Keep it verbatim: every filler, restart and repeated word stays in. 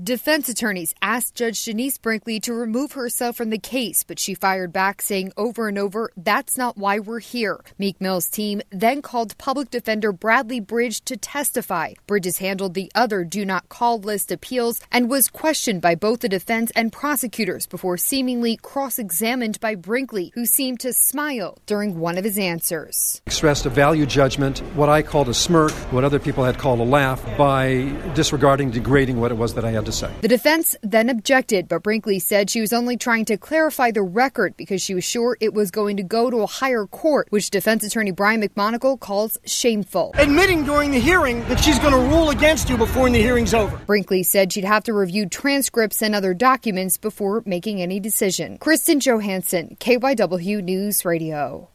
Defense attorneys asked Judge Denise Brinkley to remove herself from the case, but she fired back, saying over and over, "That's not why we're here." Meek Mill's team then called public defender Bradley Bridge to testify. Bridges handled the other do not call list appeals and was questioned by both the defense and prosecutors before seemingly cross-examined by Brinkley, who seemed to smile during one of his answers. Expressed a value judgment, what I called a smirk, what other people had called a laugh, by disregarding, degrading what it was that I had to say. The defense then objected, but Brinkley said she was only trying to clarify the record because she was sure it was going to go to a higher court, which defense attorney Brian McMonagle calls shameful. Admitting during the hearing that she's going to rule against you before the hearing's over. Brinkley said she'd have to review transcripts and other documents before making any decision. Kristen Johansson, K Y W News Radio.